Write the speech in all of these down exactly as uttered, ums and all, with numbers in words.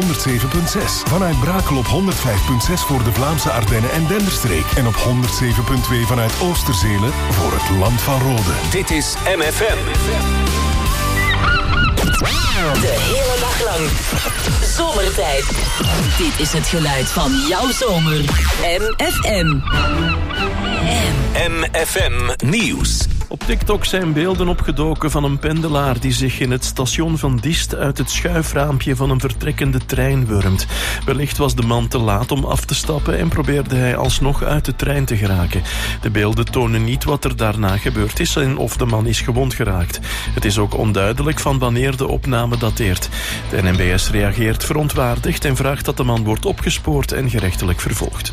honderdzeven komma zes. Vanuit Brakel op honderdvijf komma zes voor de Vlaamse Ardennen en Denderstreek. En op honderdzeven komma twee vanuit Oosterzelen voor het Land van Rode. Dit is M F M. De hele dag lang. Zomertijd. Dit is het geluid van jouw zomer. M F M. M F M Nieuws. Op TikTok zijn beelden opgedoken van een pendelaar die zich in het station van Diest uit het schuifraampje van een vertrekkende trein wurmt. Wellicht was de man te laat om af te stappen en probeerde hij alsnog uit de trein te geraken. De beelden tonen niet wat er daarna gebeurd is en of de man is gewond geraakt. Het is ook onduidelijk van wanneer de opname dateert. De N M B S reageert verontwaardigd en vraagt dat de man wordt opgespoord en gerechtelijk vervolgd.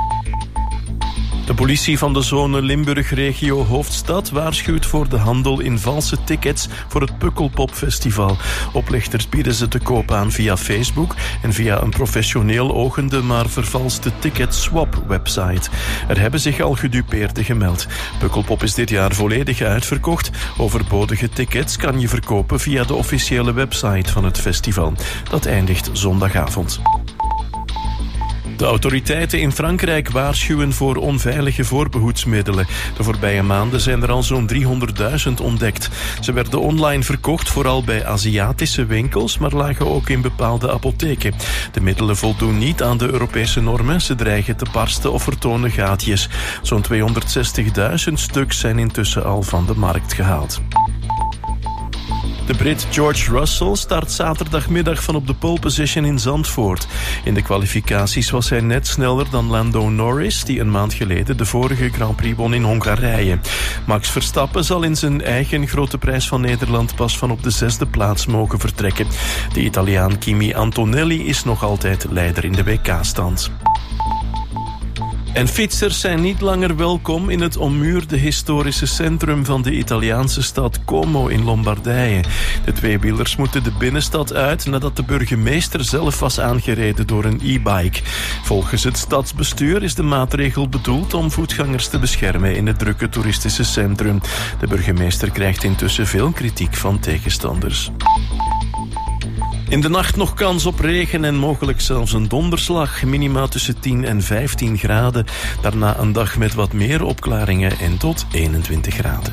De politie van de zone Limburg-regio Hoofdstad waarschuwt voor de handel in valse tickets voor het Pukkelpop-festival. Oplichters bieden ze te koop aan via Facebook en via een professioneel ogende maar vervalste ticket-swap-website. Er hebben zich al gedupeerden gemeld. Pukkelpop is dit jaar volledig uitverkocht. Overbodige tickets kan je verkopen via de officiële website van het festival. Dat eindigt zondagavond. De autoriteiten in Frankrijk waarschuwen voor onveilige voorbehoedsmiddelen. De voorbije maanden zijn er al zo'n driehonderdduizend ontdekt. Ze werden online verkocht, vooral bij Aziatische winkels, maar lagen ook in bepaalde apotheken. De middelen voldoen niet aan de Europese normen. Ze dreigen te barsten of vertonen gaatjes. Zo'n tweehonderdzestigduizend stuks zijn intussen al van de markt gehaald. De Brit George Russell start zaterdagmiddag van op de pole position in Zandvoort. In de kwalificaties was hij net sneller dan Lando Norris, die een maand geleden de vorige Grand Prix won in Hongarije. Max Verstappen zal in zijn eigen Grote Prijs van Nederland pas van op de zesde plaats mogen vertrekken. De Italiaan Kimi Antonelli is nog altijd leider in de W K-stand. En fietsers zijn niet langer welkom in het ommuurde historische centrum van de Italiaanse stad Como in Lombardije. De tweewielers moeten de binnenstad uit nadat de burgemeester zelf was aangereden door een e-bike. Volgens het stadsbestuur is de maatregel bedoeld om voetgangers te beschermen in het drukke toeristische centrum. De burgemeester krijgt intussen veel kritiek van tegenstanders. In de nacht nog kans op regen en mogelijk zelfs een donderslag. Minima tussen tien en vijftien graden. Daarna een dag met wat meer opklaringen en tot eenentwintig graden.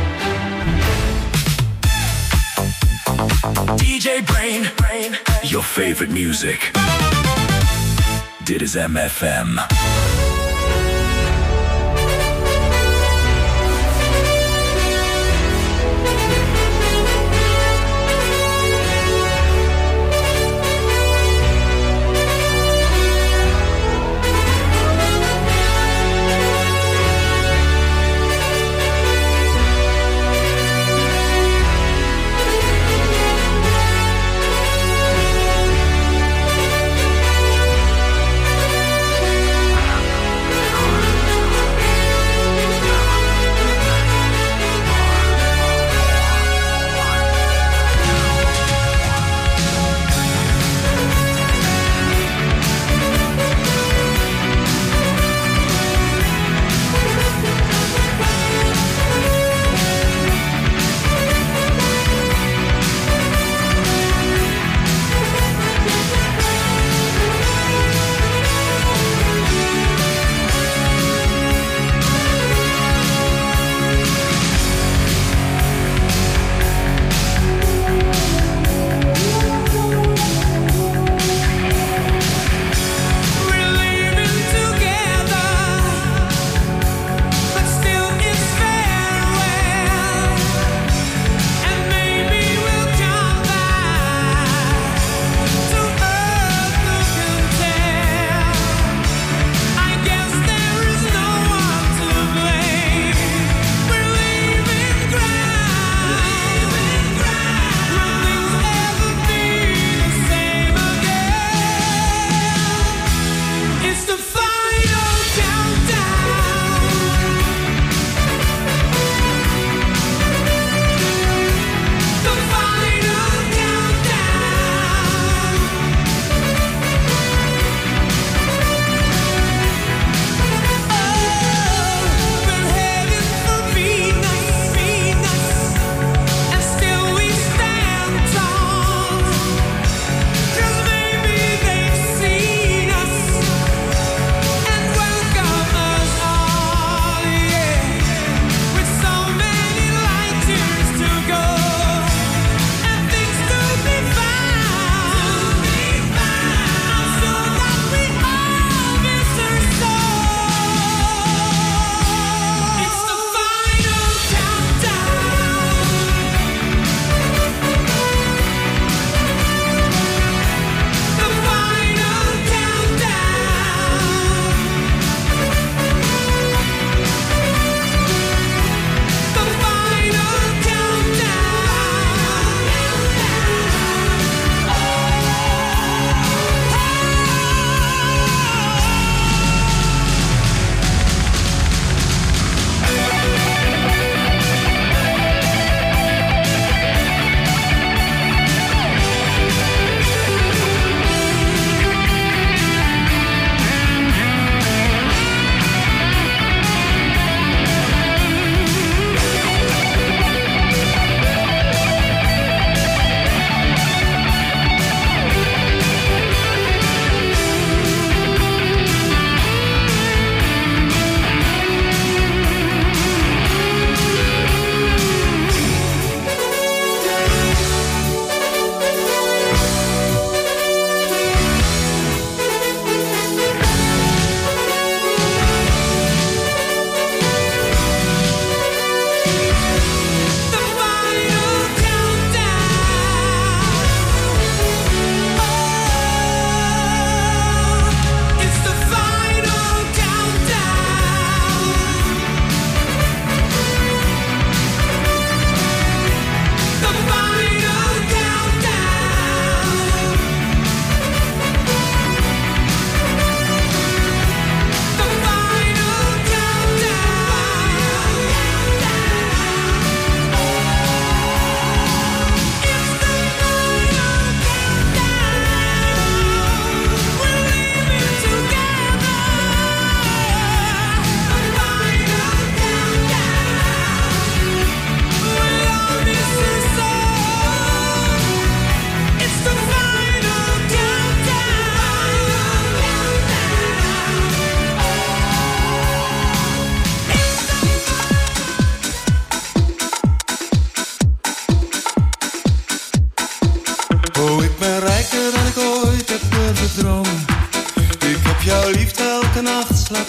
D J Brain, your favorite music. Dit is M F M.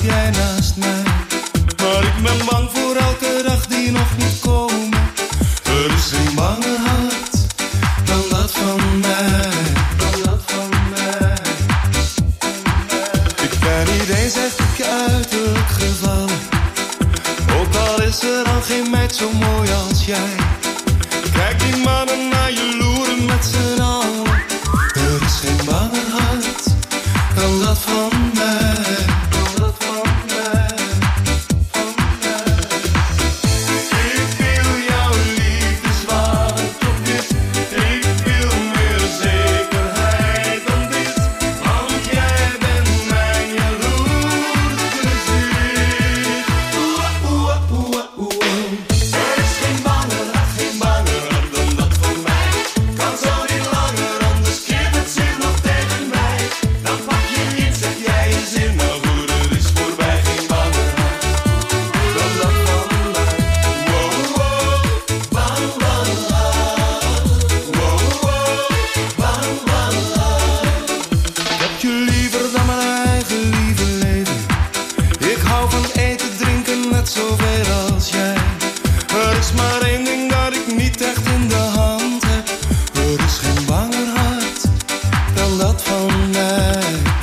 jij naast mij. Maar ik ben bang voor elke dag die nog moet komen. Er is geen banger hart dan dat van mij. Dan dat van mij. Ik ben niet eens echt op je uiterlijk gevallen. Ook al is er al geen meid zo mooi als jij. Kijk die mannen naar je loeren met z'n allen. Er is geen banger hart dan dat van mij. Dan dat van mij. Van mij. Ik wil jouw liefde zwaar tot dit. Ik wil meer zekerheid dan dit. Want jij bent mijn jaloerse ziel. Oeh, oeh, oeh, oeh. Er is geen banger hart, geen banger hart dan dat van mij. Kan zo niet langer, anders keert het zich nog tegen mij. Dan pak je iets, zeg jij je zin, maar goed, het is voorbij. Geen banger hart dan dat van mij. Wow, wow, bang, bang, hart. Wow, wow, bang, bang, hart. Ik heb je liever dan mijn eigen lieve leven. Ik hou van eten, drinken, net zoveel als jij. Er is maar één ding dat ik niet echt in de hand heb. Er is geen banger hart dan dat van mij.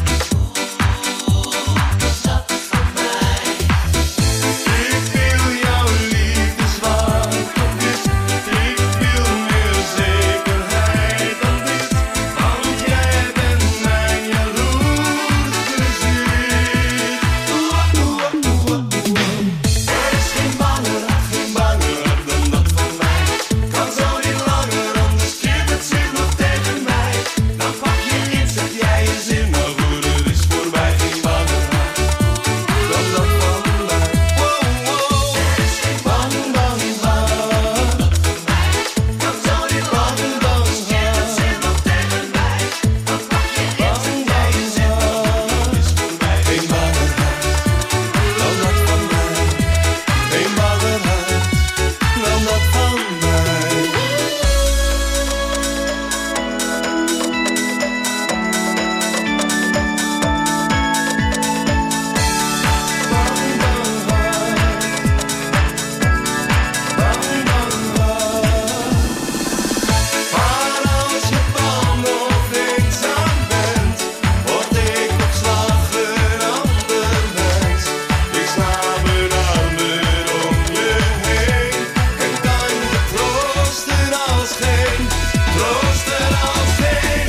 Ik wil jouw liefde zwaar tot dit. Ik wil meer zekerheid dan dit. Want jij bent mijn jaloerse ziel. Oeh, oeh, oeh, oeh. Er is geen banger hart, geen banger hart dan dat van mij. Kan zo niet langer, anders keert het zich nog tegen mij. Dan pak je iets, zeg jij je zin, maar goed, het is voorbij. Geen banger hart dan dat van mij. Wow, wow. Er is geen bang, bang, hart. Kan zo niet langer, anders keert het zich nog tegen mij. Dan pak je iets, zeg jij je zin, maar goed, het is voorbij. Geen banger hart dan dat van mij. Geen banger hart dan dat van mij. Maar als je bang of eenzaam bent, word ik op slag een ander mens. Ik sla mijn armen om je heen en kan je troosten als geen, troosten als geen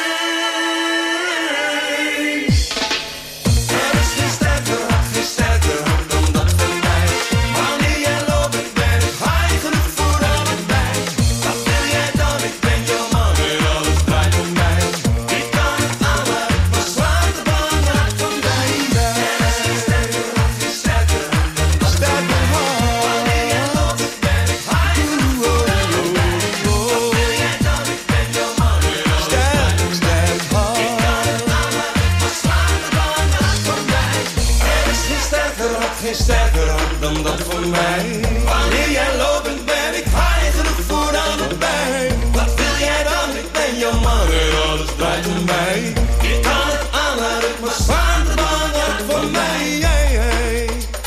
een. Er is geen sterker hart, geen sterker hart dan dat van mij. Wanneer jij loopt, ik ben ik high genoeg voor allebei. Wat wil jij dan? Ik ben jouw man en alles draait om mij. Ik kan het aan, maar ik was zwaar te bang hart van mij. Er is geen sterker hart, geen sterker hart dan dat van mij. Wanneer jij loopt, ik ben ik high genoeg voor allebei. Wat wil jij dan? Ik ben jouw man en alles draait om mij. Ik kan het aan, maar ik was zwaar te bang hart van mij. Er is geen sterker hart, geen sterker hart dan dat van mij. Wanneer jij loopt, ben ik high genoeg voor allebei. Wat wil jij dan? Ik ben jouw man en alles draait om mij. Je kan het aan, maar ik was zwaar te bang hart van mij. Hey, hey.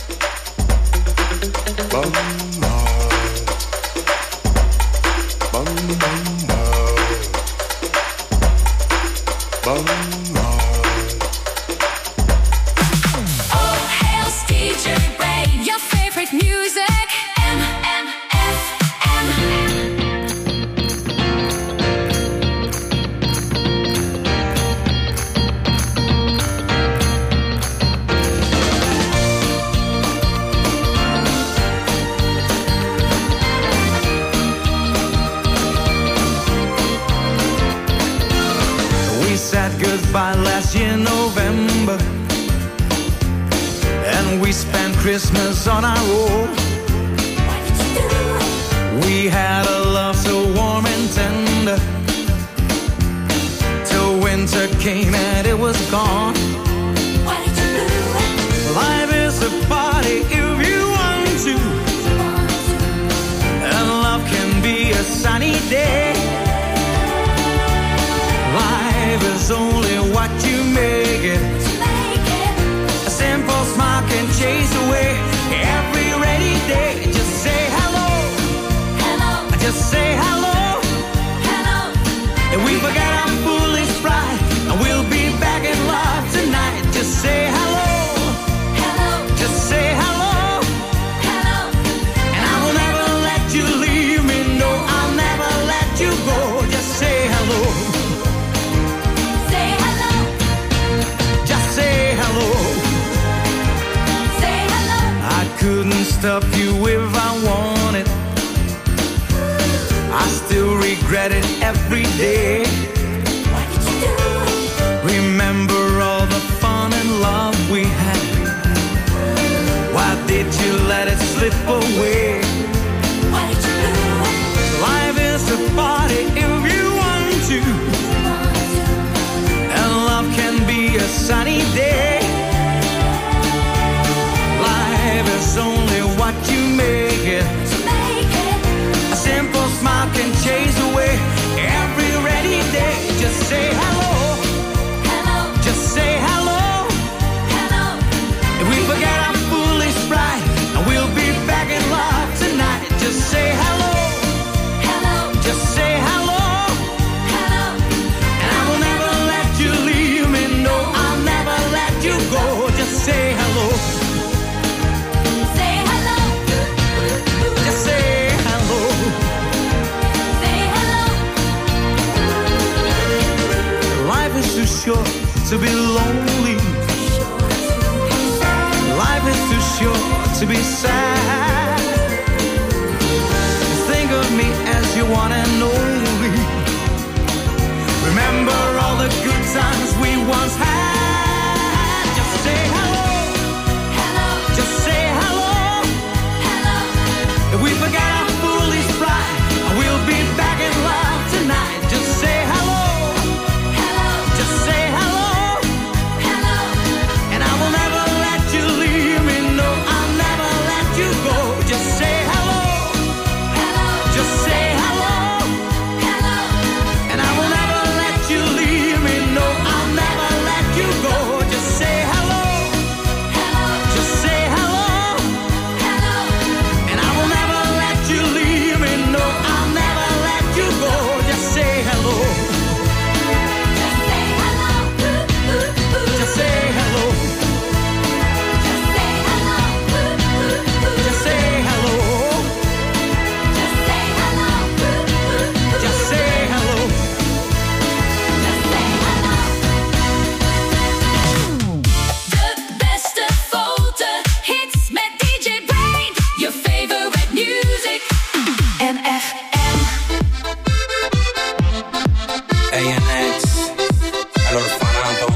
Bang hart. Bang, bang hart. Bang hart. Oh, hails D J Ray, your favorite music, M M F M. We said goodbye last year November, and we spent Christmas on our own. We had a love so warm and tender, till winter came and it was gone. Life is a party if you want to, and love can be a sunny day. Life is only what you make it. A simple smile up you if I want it. I still regret it every day. Why did you do it? Remember all the fun and love we had. Why did you let it slip away? Why did you do it? Life is a party if you want to, and love can be a sunny day. Life is only what you make it. To make it. A simple smile can chase away every rainy day. Just say hello. Hello. Just say hello. Hello. If we forget our foolish pride, and we'll be back in love tonight. Just say hello. Hello. Just say hello. Hello. And I will never let you leave me. No, I'll never let you go. Just say hello. Say hello. Just say hello. Say hello. Life is too short to be lonely. Life is too short to be sad. Think of me as your one and only. Remember all the good times we once had. Just say hello. Hello. Just say hello. Hello. If we forget our foolish pride, we'll be back in love tonight. Just say hello. Hello. Just say hello. Hello. And I will never let you leave me. No, I'll never let you go. Just say hello. Hello. Just say hello. Hello. And I will never let you leave me. No, I'll never let you go. Just say hello. Hello. Just say hello. Hello. And I will never let you leave me. No, I'll never let you go. Just say hello. Just say hello. Ooh, ooh, ooh. Just say hello. Just say hello. Ooh, ooh, ooh. Just say hello. Just say hello. Ooh, ooh, ooh. Just say hello. Just say hello. De beste foto hits met D J Brain. Your favorite music. M F M. A N X, al orfanato.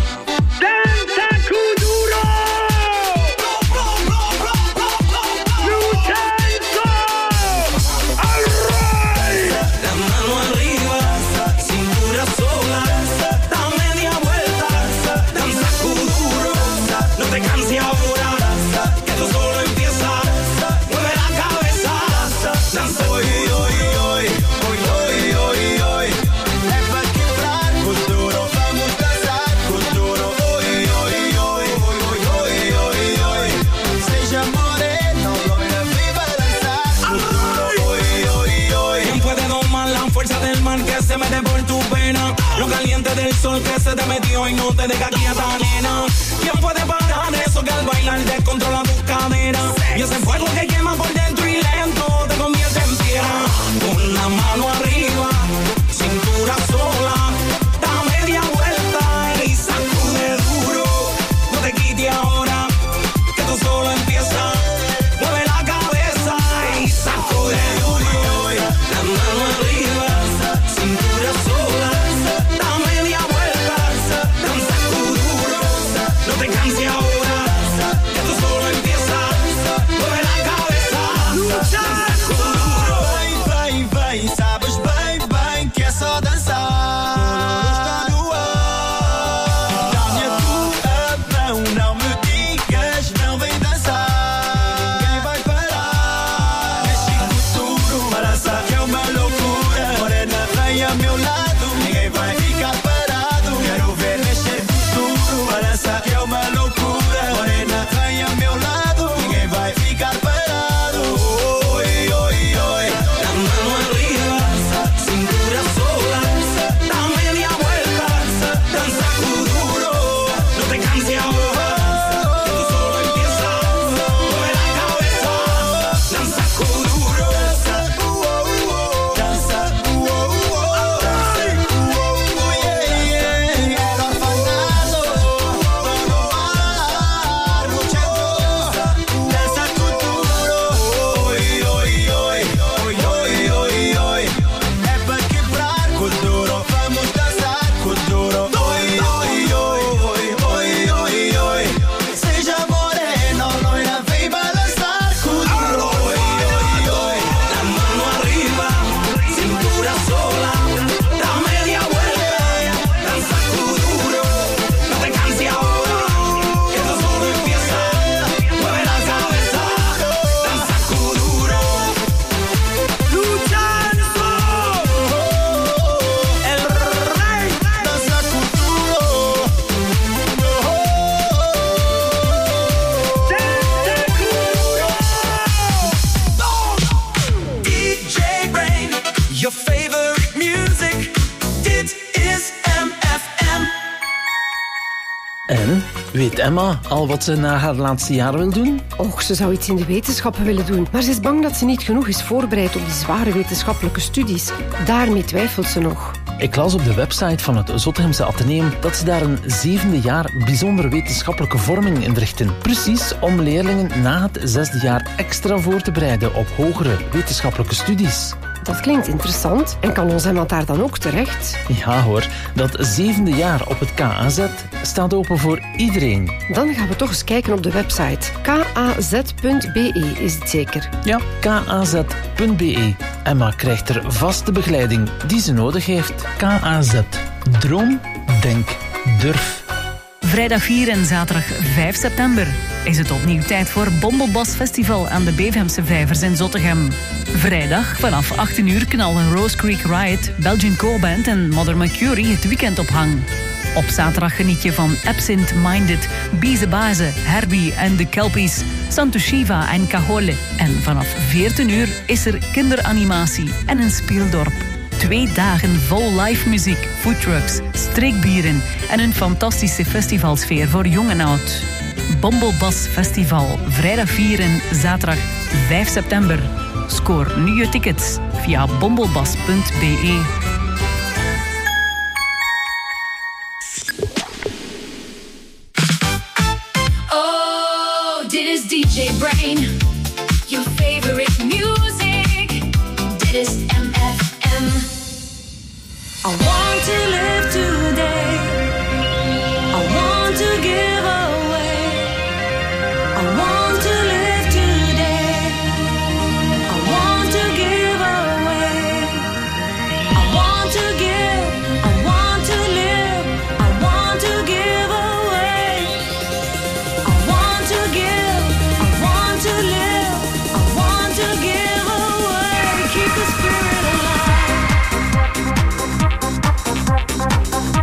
La mano arriba, cintura sola, da media vuelta, danza kuduro, no te canses ahora, que esto solo empieza, mueve la cabeza, danza hoy, hoy, hoy, hoy, hoy, hoy, hoy. É pra quebrar kuduro, vamos dançar kuduro, hoy, hoy, hoy, hoy, hoy, hoy, hoy. Seja moreno, loira, viva dançar kuduro, hoy, hoy, hoy. ¿Quién puede domar la fuerza del mar que se mete por tu pena? Lo caliente del sol que se te metió y no te deja quieta, nena. ¿Quién puede parar eso que al bailar descontrola tus caderas? Y ese fuego que quema por dentro y lento te convierte en piedra. Con la mano arriba, cintura sola, da media vuelta y sacude duro. No te quites ahora, que esto solo empieza. Mueve la cabeza y sacude duro. La mano arriba, cintura sola, da media vuelta, danza kuduro. No te canses ahora, que esto solo empieza. Mueve la cabeza, danza kuduro. Vai, vai, vai, sabes bem. En? Weet Emma al wat ze na haar laatste jaar wil doen? Och, ze zou iets in de wetenschappen willen doen. Maar ze is bang dat ze niet genoeg is voorbereid op die zware wetenschappelijke studies. Daarmee twijfelt ze nog. Ik las op de website van het Zottegemse Atheneum dat ze daar een zevende jaar bijzondere wetenschappelijke vorming inrichten. Precies om leerlingen na het zesde jaar extra voor te bereiden op hogere wetenschappelijke studies. Dat klinkt interessant. En kan ons Emma daar dan ook terecht? Ja hoor, dat zevende jaar op het K A Z staat open voor iedereen. Dan gaan we toch eens kijken op de website. k a z punt b e is het zeker? Ja, k a z punt b e. Emma krijgt er vaste begeleiding die ze nodig heeft. K A Z. Droom, denk, durf. Vrijdag vier en zaterdag vijf september is het opnieuw tijd voor Bombelbas Festival aan de Bevemse Vijvers in Zottegem. Vrijdag vanaf achttien uur knallen Rose Creek Riot, Belgian Co-Band en Mother Mercury het weekend op hang. Op zaterdag geniet je van Absent Minded, Biezebaze, Herbie en de Kelpies, Santo Shiva en Cajole. En vanaf veertien uur is er kinderanimatie en een speeldorp. Twee dagen vol live muziek, foodtrucks, streekbieren en een fantastische festivalsfeer voor jong en oud. Bombelbas Festival, vrijdag vier en zaterdag vijf september. Scoor nu je tickets via bombelbas punt b e. Oh, dit is D J Brain. Your favorite music. Dit is M F M. I want to live today. I want to give away. I want to live today. I want to give away. I want to give. I want to live. I want to give away. I want to give. I want to live. I want to give away. Keep the spirit alive.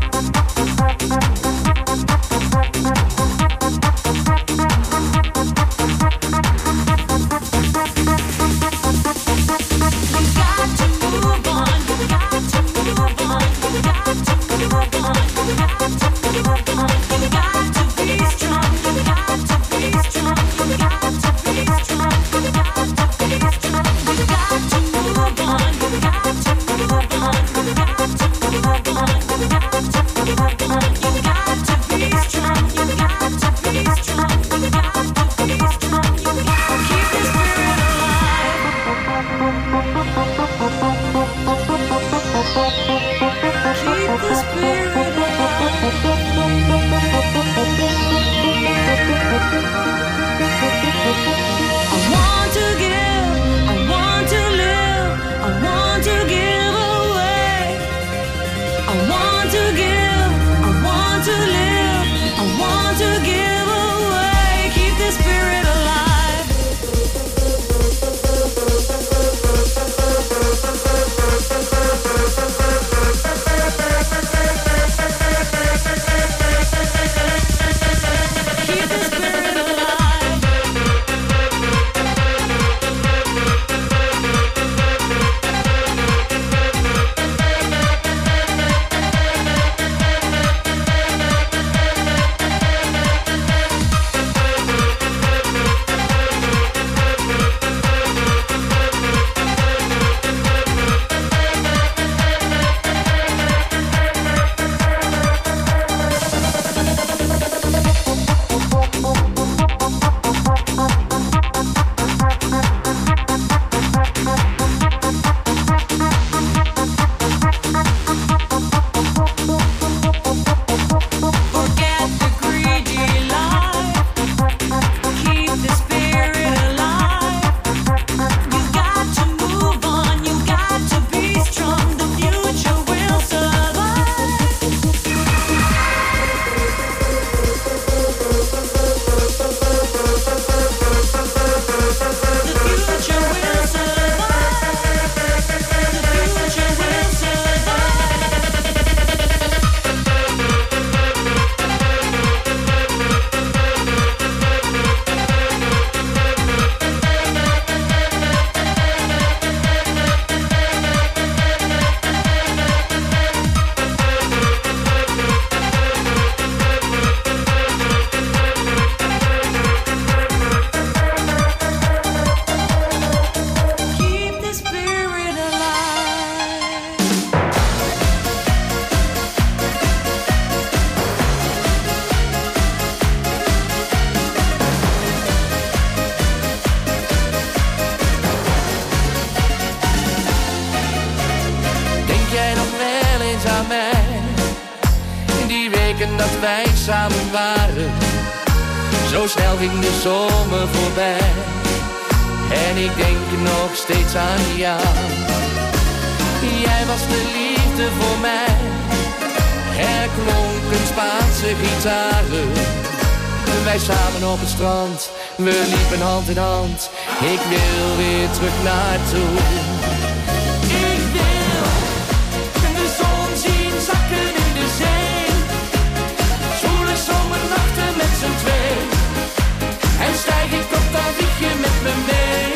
samen waren. Zo snel ging de zomer voorbij. En ik denk nog steeds aan jou. Jij was de liefde voor mij. Er klonken Spaanse gitaren. Wij samen op het strand. We liepen hand in hand. Ik wil weer terug naartoe. Ik wil de zon zien zakken in de zee. Zwoele zomernachten met z'n twee. En stijg ik op, dan vlieg je met me mee.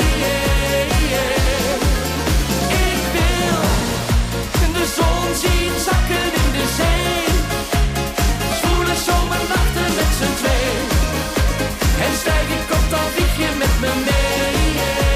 Ik wil de zon zien zakken in de zee. Zwoele zomernachten met z'n twee. En stijg ik op, dan vlieg je met me mee.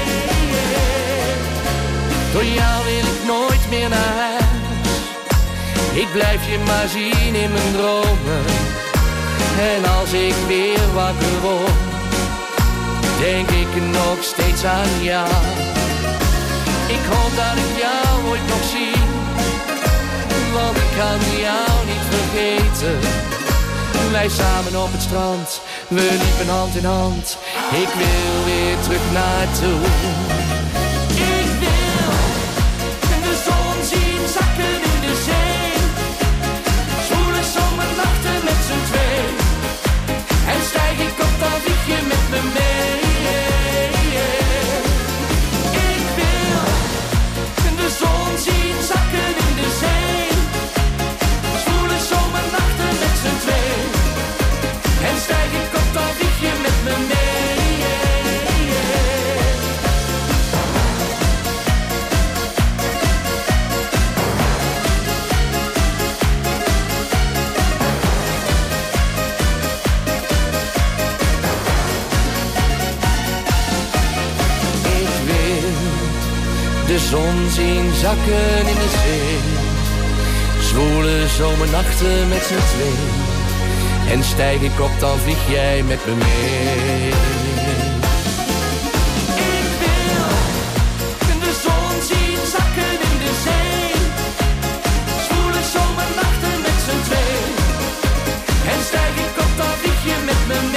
Door jou wil ik nooit meer naar huis. Ik blijf je maar zien in mijn dromen. En als ik weer wakker word, denk ik nog steeds aan jou. Ik hoop dat ik jou ooit nog zie, want ik kan jou niet vergeten. Wij samen op het strand, we liepen hand in hand. Ik wil weer terug naartoe. Ik wil de zon zien zakken in de zee. Zwoele zomernachten met z'n twee. En stijg ik op, dan vlieg je met me mee. Ik wil de zon zien zakken in de zee. Zwoele zomernachten met z'n twee. En stijg ik op, dan vlieg je met me mee. De zon zien zakken in de zee. Zwoele zomernachten met z'n twee. En stijg ik op, dan vlieg jij met me mee. Ik wil de zon zien zakken in de zee. Zwoele zomernachten met z'n twee. En stijg ik op, dan vlieg je met me mee.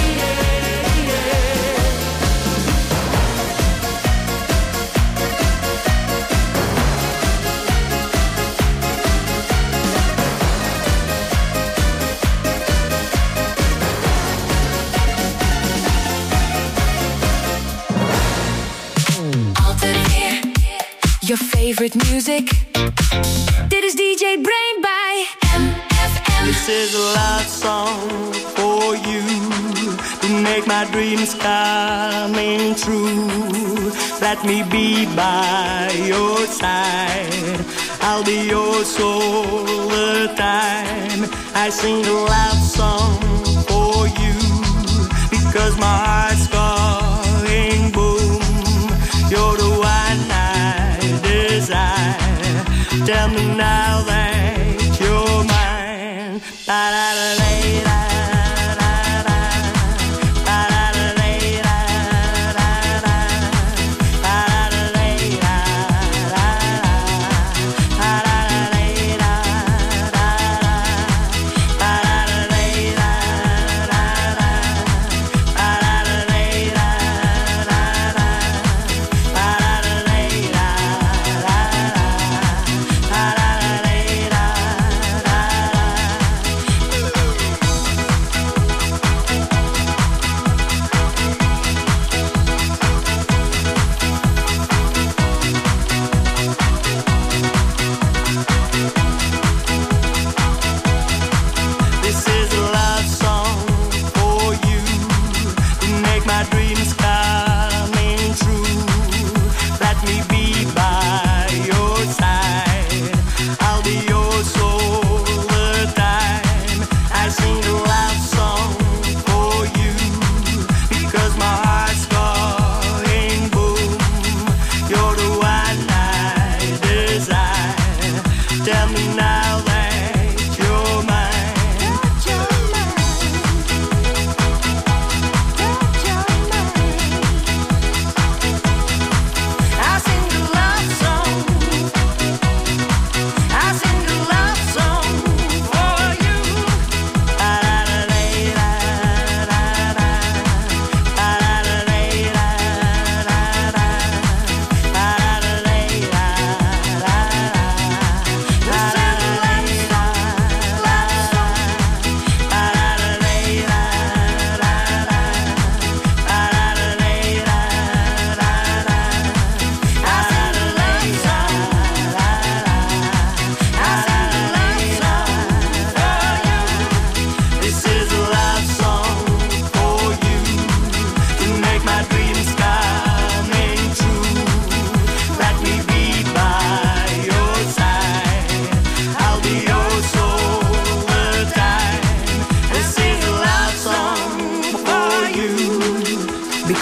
Your favorite music. Dit is D J Brain bij M F M. This is a love song for you to make my dreams coming true. Let me be by your side. I'll be yours all the time. I sing a love song for you because my heart's going boom. You're the one I desire. Tell me now that you're mine. Da da da da da.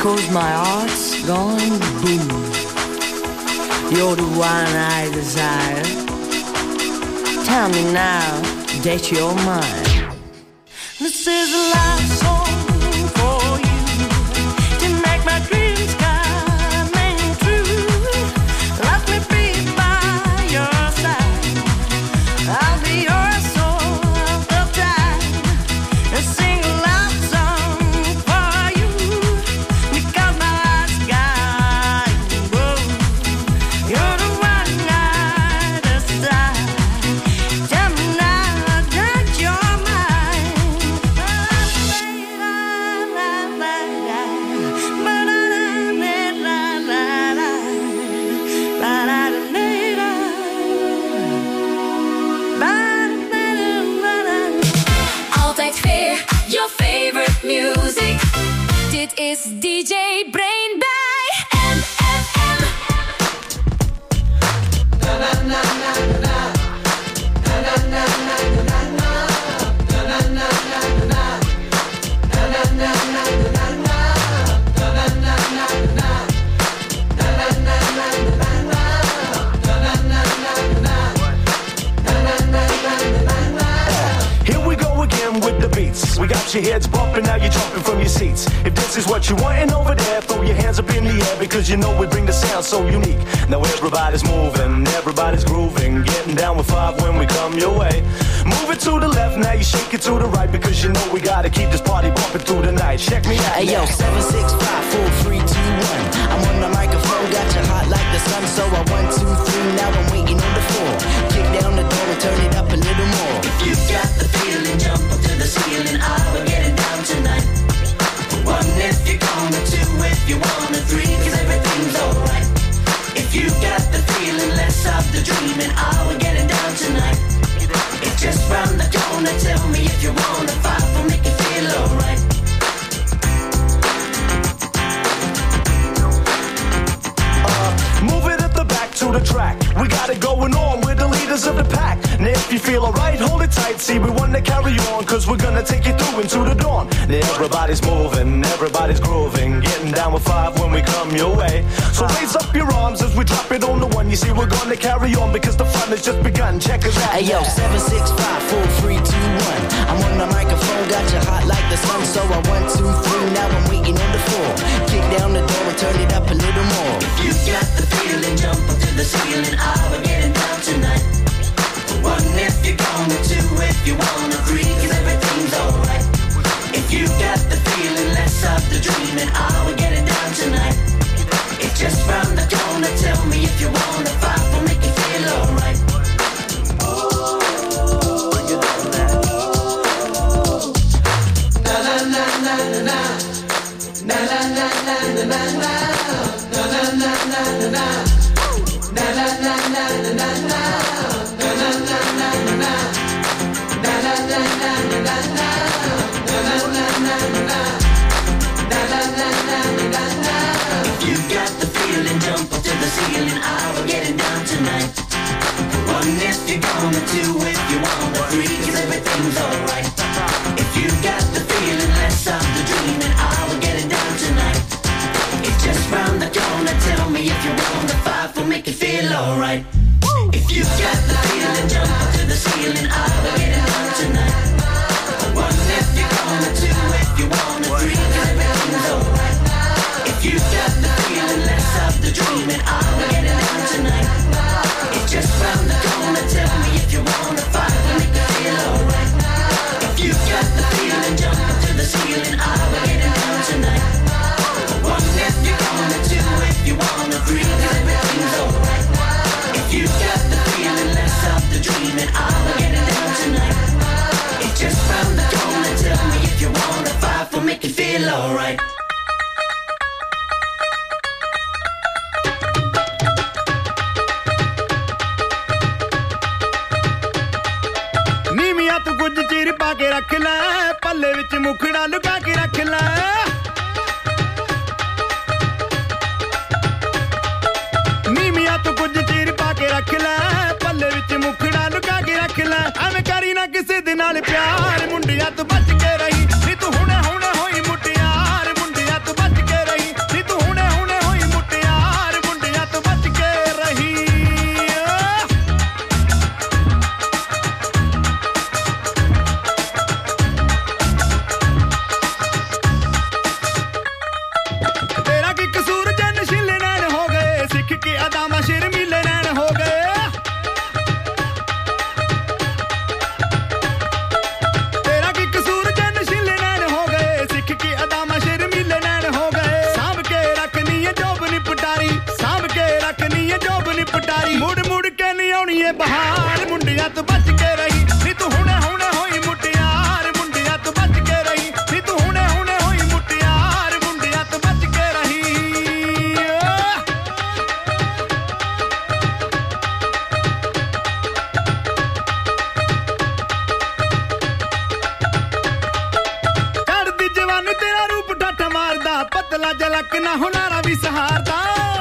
'cause my heart's gone boom. You're the one I desire. Tell me now that you're mine. This is a love song for you to make my dreams coming true. Let me be by your side. I'll be yours all the time. And sing a love song for you because my heart's got you. You're the one I desire. Tell me now that you're mine. Altijd weer your favorite music. Dit is D J Brain bij M F M. Na na na na na. Na na na na na na. Na na na na na. Na na na na na na. Na na na na na. Na na na na na na. Na na na na na. Na na na na na. Here we go again with the beats. We got your heads bumping, now you're jumping from your seats. If this is what you wantin' over there, throw your hands up in the air because you know we bring the sound so unique. Now everybody's moving, everybody's grooving, getting down with five when we come your way. Move it to the left, now you shake it to the right because you know we gotta keep this party bumping through the night. Check me out. Hey yo, seven six five four three two one. I'm on the microphone, got you hot like the sun. So I one two three, now I'm waiting on the floor. Kick down the door and turn it up a little more. If you got the feeling, jump up to the ceiling. Ah, we're getting down tonight. One if you're gonna, two if you wanna, three 'cause everything's alright. If you got the feeling, let's stop the dreaming. Ah, we're getting down tonight. It's just round the corner. Tell me if you wanna. Five will make you feel alright. Uh, move it at the back to the track. We got it going on, we're the leaders of the pack. And if you feel alright, hold it tight. See, we wanna carry on, cause we're gonna take you through into the dawn. Now everybody's moving, everybody's grooving, getting down with five when we come your way. So raise up your arms as we drop it on the one. You see, we're gonna carry on because the fun has just begun. Check us out. Hey yo, seven six five four three two one. I'm on the microphone, got you hot like the sun. So I one two three, now I'm waiting on the floor. Kick down the door and turn it up a little more. If you got the feeling, jump up to the ceiling. Ah, we're getting down tonight. One if you're gonna, two if you wanna, three 'cause everything's alright. If you got the feeling, let's stop the dreaming. Ah, we're getting down tonight. It's just round the corner. Tell me if you wanna. Five will make you feel alright. Bring it down now. Na na na na na. Na na na na na na. Na na na na na na. Na na na na na na. Na na na na na na. Na na na na na na. Na na na na na. Na na na na na na. If you got the feeling, jump up to the ceiling. Ah, we're getting down tonight. One if you're gonna, two if you wanna, three 'cause everything's alright. If you got the feeling, let's stop the dreaming. Ah, we're getting down tonight. It's just round the corner. Tell me if you want. The five will make you feel alright. If you got the feeling, jump up to the ceiling. Ah, we're getting down tonight. One if you're gonna, two if you wanna, three 'cause everything's alright. If you got the feeling, let's stop the dreaming. Ah, we're getting down tonight. It's just round the corner. Tell me if you want. Five will make you feel alright. If you got the feeling, jump up to the ceiling. Ah, we're getting down tonight. One if you're gonna, two if you wanna, three 'cause everything's alright. If you got the feeling, let's stop the dreaming. Ah, we're getting down tonight. It's just round the corner. Tell me if you wanna. Five will make you feel alright. ਨੀਵੀਆਂ ਤੂੰ ਕੁਝ ਚਿਰ ਪਾ ਕੇ ਰੱਖ ਲੈ ਪੱਲੇ ਵਿੱਚ ਮੁਖੜਾ ਲੁਕਾ ਕੇ ਰੱਖ ਲੈ ਨੀਵੀਆਂ ਤੂੰ ਕੁਝ ਚਿਰ ਪਾ ਕੇ ਰੱਖ ਲੈ ਪੱਲੇ ਵਿੱਚ ਮੁਖੜਾ ਲੁਕਾ ਕੇ ਰੱਖ ਲੈ ਐਵੇਂ ਕਰੀ ਨਾ ਕਿਸੇ ਦੇ ਨਾਲ ਪਿਆਰ ਮੁੰਡਿਆਂ ਤੋਂ ਬਚ ਕੇ ਰਹੀ ਨੀ ਤੂੰ ਹੁਣੇ ਹੁਣੇ ਹੋਈ ਮੁਟਿਆਰ ਮੁੰਡਿਆਂ ਤੋਂ ਬਚ ਕੇ ਰਹੀ ਪਤਲਾ ਜਲਕ ਨਾ ਹੁਨਾਰਾ ਵੀ ਸਹਾਰਦਾ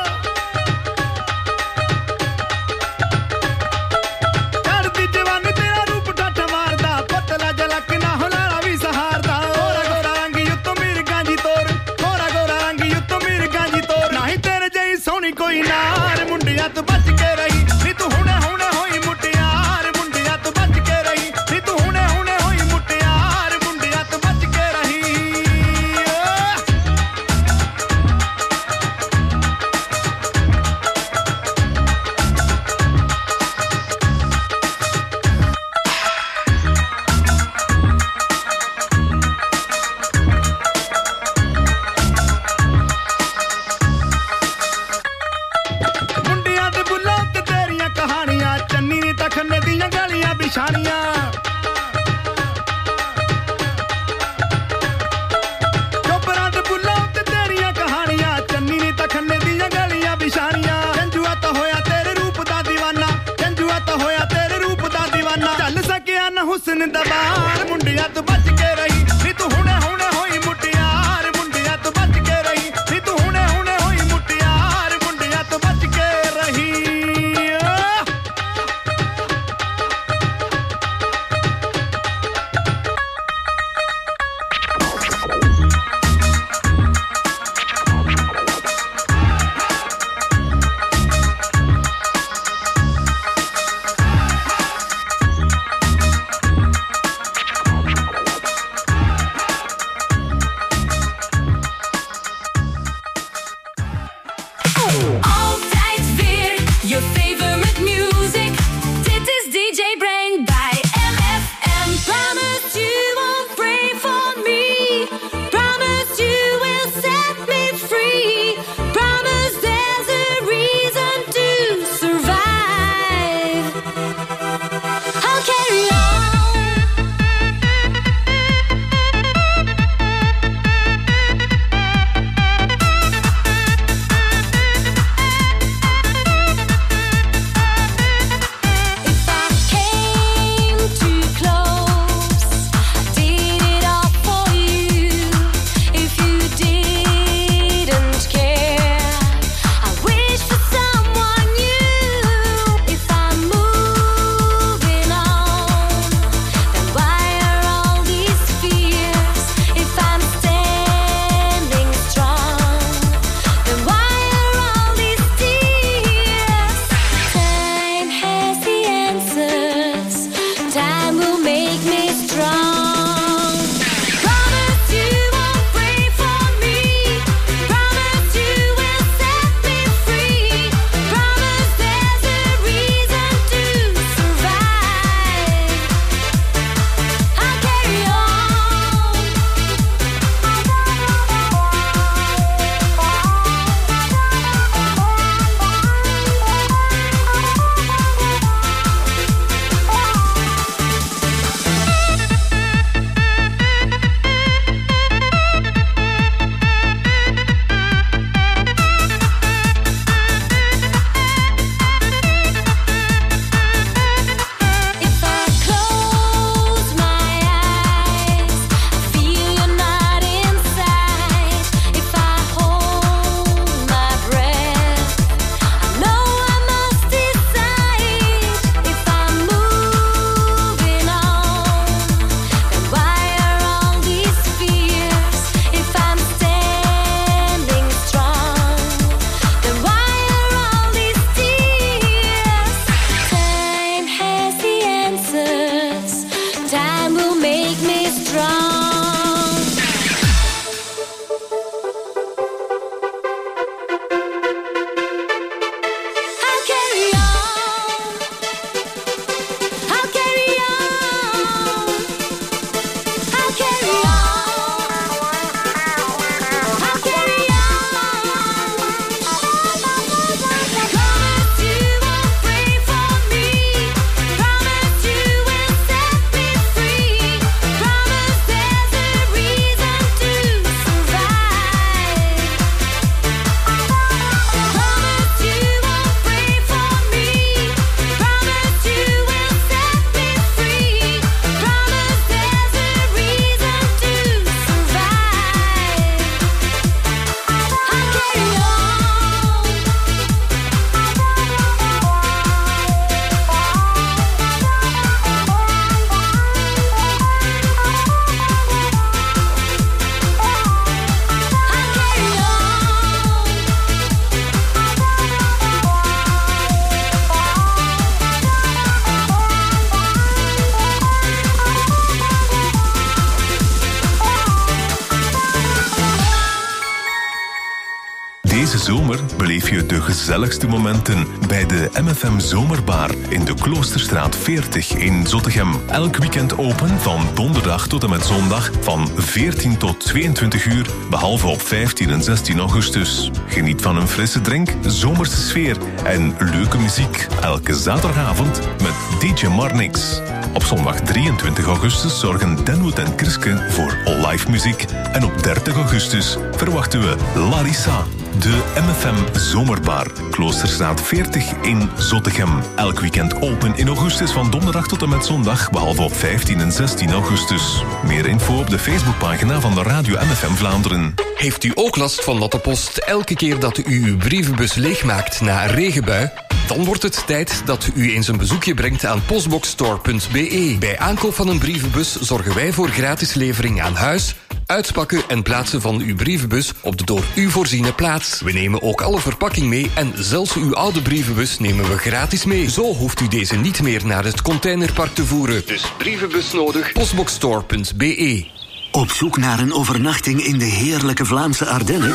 ਚੜਦੀ ਜਵਾਨੀ ਤੇਰਾ ਰੂਪ ਠੱਠ ਮਾਰਦਾ ਪਤਲਾ ਜਲਕ ਨਾ ਹੁਨਾਰਾ ਵੀ ਸਹਾਰਦਾ ਗੋਰਾ ਗੋਰਾ ਰੰਗ ਉੱਤੋਂ ਮਿਰਗਾਂ ਦੀ ਤੋਰ ਗੋਰਾ ਗੋਰਾ ਰੰਗ ਉੱਤੋਂ ਮਿਰਗਾਂ ਦੀ ਤੋਰ ਨਹੀਂ ਤੇਰੇ ਜਿਹੀ ਸੋਹਣੀ ਕੋਈ ਨਾਰ ਮੁੰਡਿਆਂ ਤੋਂ ਬਚ ਕੇ ਰਹੀ ਨੀ ਤੂੰ ਹੁਣੇ ਹੁਣੇ ਹੋਈ ਮੁਟਿਆਰ ਮੁੰਡਿਆਂ ਤੋਂ ਬਚ ਕੇ ਰਹੀ ਨੀ ਤੂੰ ਹੁਣੇ ਹੁਣੇ ਹੋਈ ਮੁਟਿਆਰ ਮੁੰਡਿਆਂ ਤੋਂ ਬਚ ਕੇ ਰਹੀ zomer beleef je de gezelligste momenten bij de M F M Zomerbar in de Kloosterstraat veertig in Zottegem. Elk weekend open van donderdag tot en met zondag van veertien tot tweeëntwintig uur, behalve op vijftien en zestien augustus. Geniet van een frisse drink, zomerse sfeer en leuke muziek. Elke zaterdagavond met D J Marnix. Op zondag drieëntwintig augustus zorgen Denwood en Kriske voor live muziek. En op dertig augustus verwachten we Larissa. De M F M Zomerbar, Kloosterstraat veertig in Zottegem. Elk weekend open in augustus van donderdag tot en met zondag, behalve op vijftien en zestien augustus. Meer info op de Facebookpagina van de Radio M F M Vlaanderen. Heeft u ook last van dat de post elke keer dat u uw brievenbus leegmaakt na een regenbui? Dan wordt het tijd dat u eens een bezoekje brengt aan postboxstore punt b e. Bij aankoop van een brievenbus zorgen wij voor gratis levering aan huis, uitpakken en plaatsen van uw brievenbus op de door u voorziene plaats. We nemen ook alle verpakking mee en zelfs uw oude brievenbus nemen we gratis mee. Zo hoeft u deze niet meer naar het containerpark te voeren. Dus brievenbus nodig, postboxstore punt b e. Op zoek naar een overnachting in de heerlijke Vlaamse Ardennen?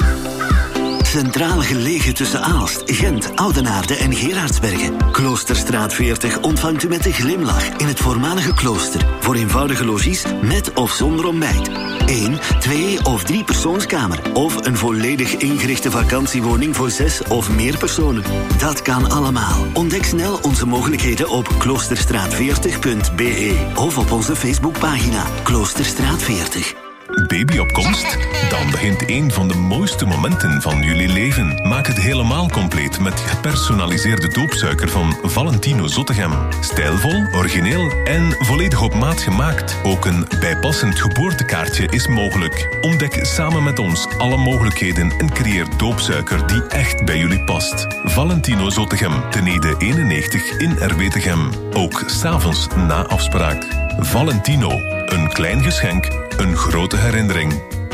Centraal gelegen tussen Aalst, Gent, Oudenaarde en Gerardsbergen. Kloosterstraat veertig ontvangt u met een glimlach in het voormalige klooster. Voor eenvoudige logies met of zonder ontbijt. Eén, twee of drie persoonskamer. Of een volledig ingerichte vakantiewoning voor zes of meer personen. Dat kan allemaal. Ontdek snel onze mogelijkheden op kloosterstraat veertig punt b e. Of op onze Facebookpagina Kloosterstraat veertig. Baby op komst? Dan begint een van de mooiste momenten van jullie leven. Maak het helemaal compleet met gepersonaliseerde doopsuiker van Valentino Zottegem. Stijlvol, origineel en volledig op maat gemaakt. Ook een bijpassend geboortekaartje is mogelijk. Ontdek samen met ons alle mogelijkheden en creëer doopsuiker die echt bij jullie past. Valentino Zottegem, ten Ede eenennegentig in Erwetegem. Ook 's avonds na afspraak. Valentino, een klein geschenk, een grote herinnering.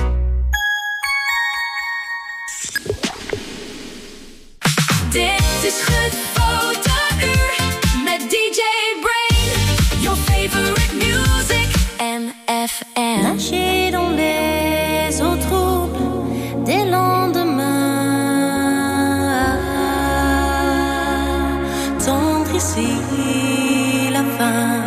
Dit is het fotouur met D J Brain. Your favorite music. M F M. Nager dans les eaux troubles des lendemains. Tendre ici la fin.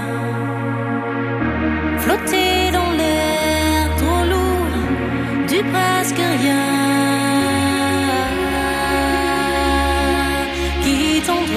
Flotter dans l'air trop lourd du presque rien qui tombe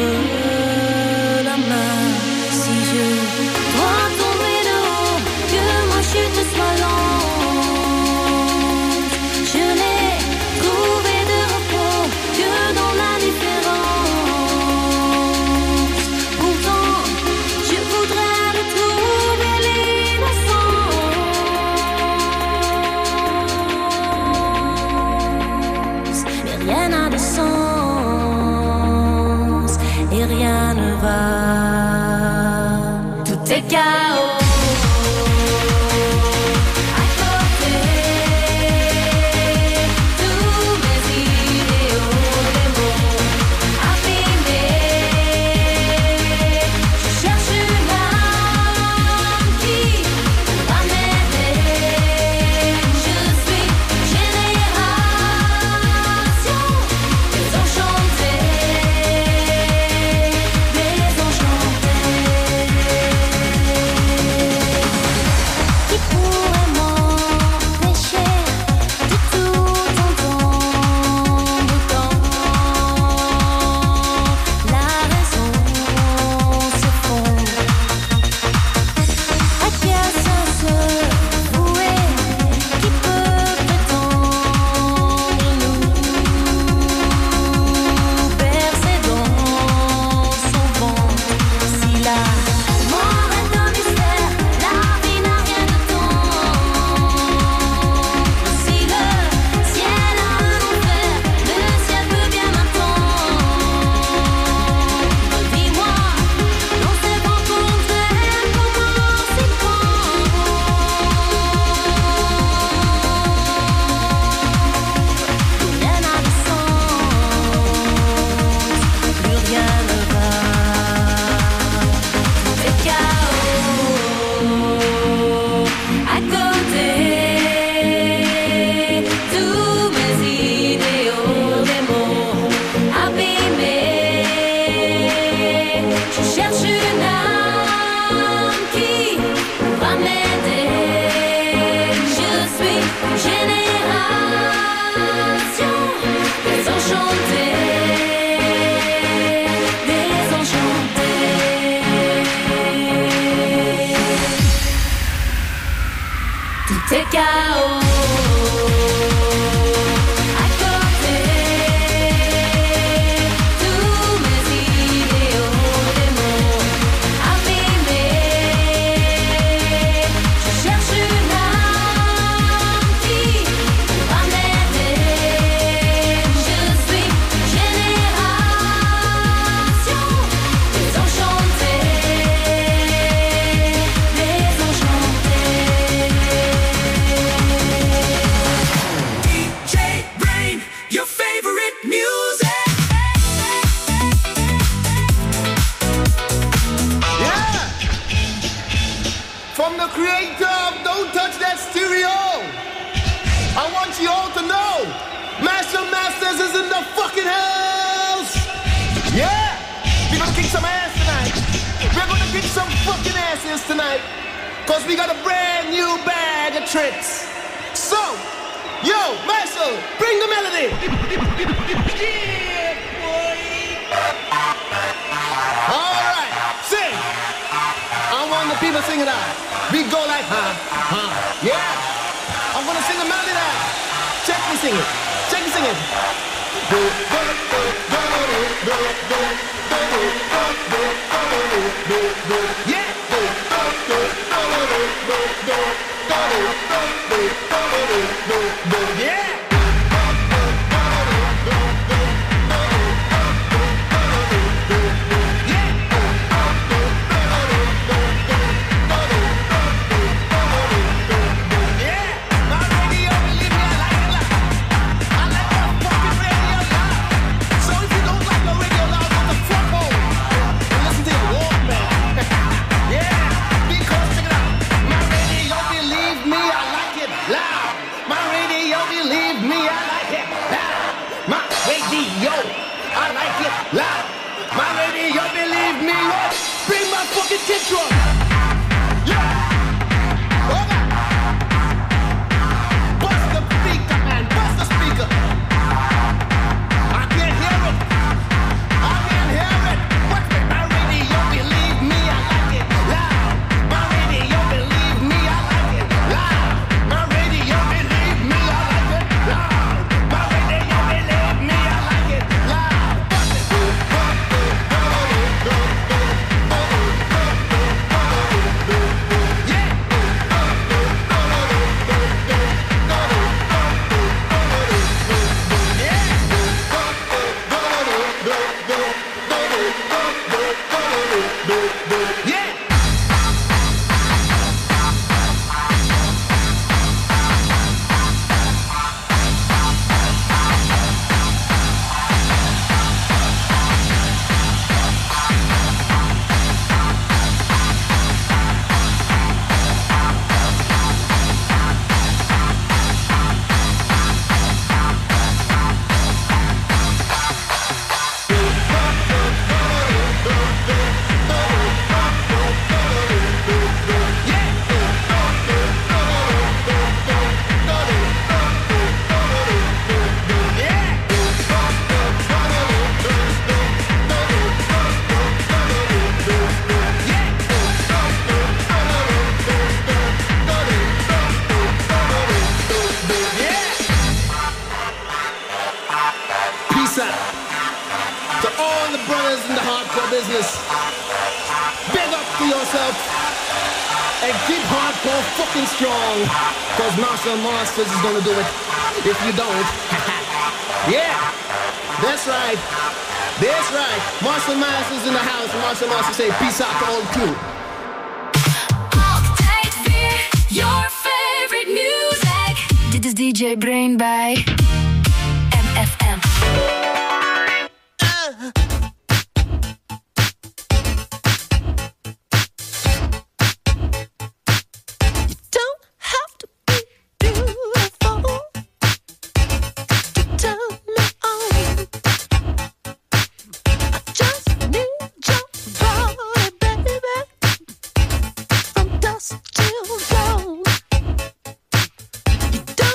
c'est K O. À côté, tous mes idéaux, des mots abîmés. Je cherche une âme qui va m'aider. Je suis génération désenchantée, désenchantée. D J Brain, your favorite music. Yeah! From the creator of Don't Touch That Stereo, I want you all to know, Master Masters is in the fucking house! Yeah! We're gonna kick some ass tonight. We're gonna kick some fucking asses tonight. Cause we got a brand new bag of tricks. So, yo, Marshall, bring the melody! Yeah, boy! Alright, sing! I want the people sing it out. We go like, huh, huh, yeah. I'm gonna sing the melody now. Check me sing it. Check me sing it. Yeah. Yeah. Loud. My radio, believe me, what? Bring my fucking kick drum. Yeah. Over. Bust the speaker, man. Bust the speaker. I can't hear it. I can't hear it. What's with my radio? Believe me, I like it loud. My radio, believe me, I like it loud. My radio, believe me, I like it loud. My radio, believe me, I like it loud. Business. Big up to yourself and keep hardcore fucking strong, cause Marshall Masters is gonna do it if you don't. Yeah, that's right. That's right. Marshall Masters in the house. Marshall Masters say peace out to all crew. Altijd weer your favorite music. Dit is D J Brain bij M F M.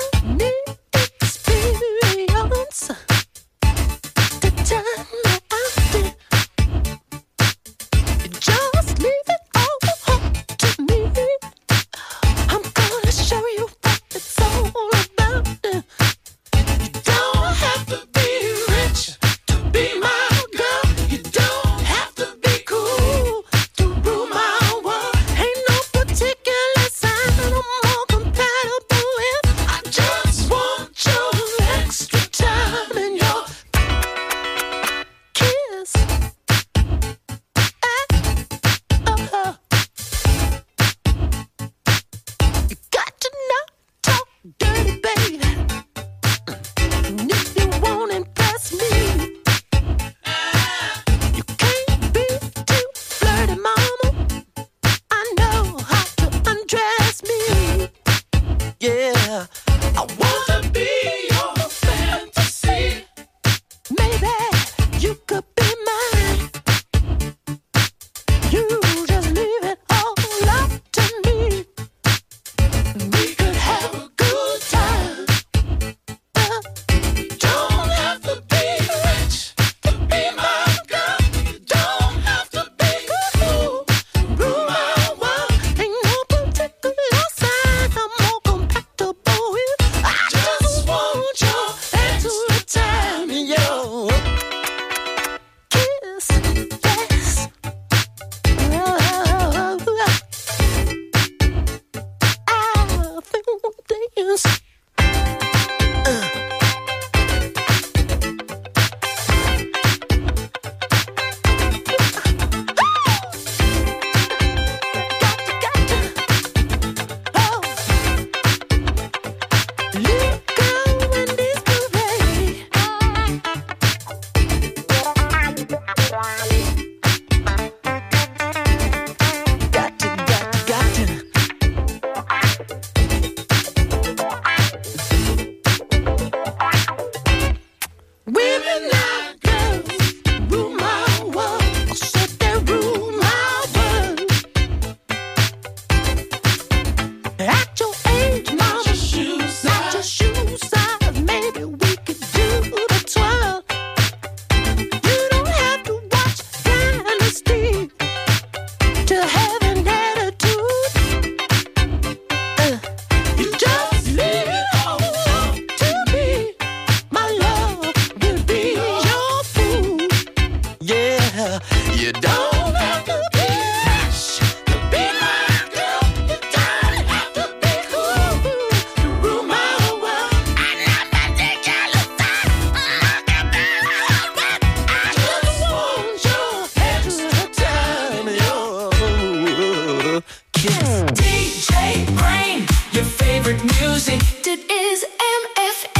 Experience to turn me out. D J Brain, your favorite music. Dit is M F M.